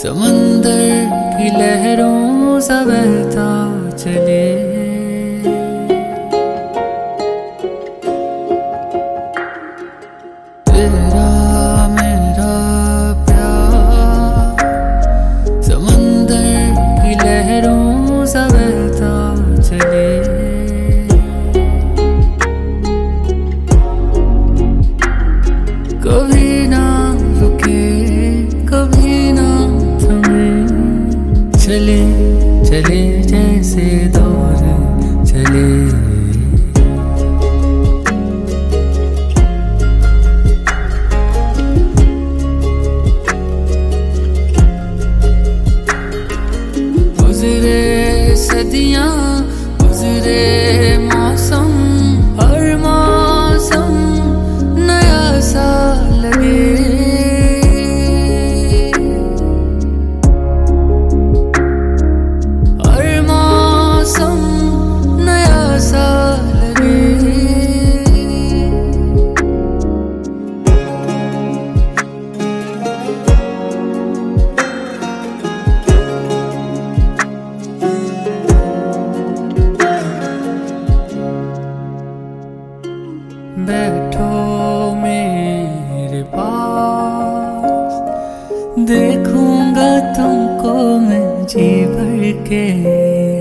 समंदर की लहरों सा बहता चले। तेरा मेरा प्यार समंदर की लहरों सा बहता चले। कभी ना रुके कभी ना थमे, चले चले जैसे दौर चले। गुजरे सदियां गुजरे मौसम, हर मौसम नया सा लगे। हर मौसम नया सा लगे। बैठो मेरे पास, देखूंगा तुमको मैं जी भर के।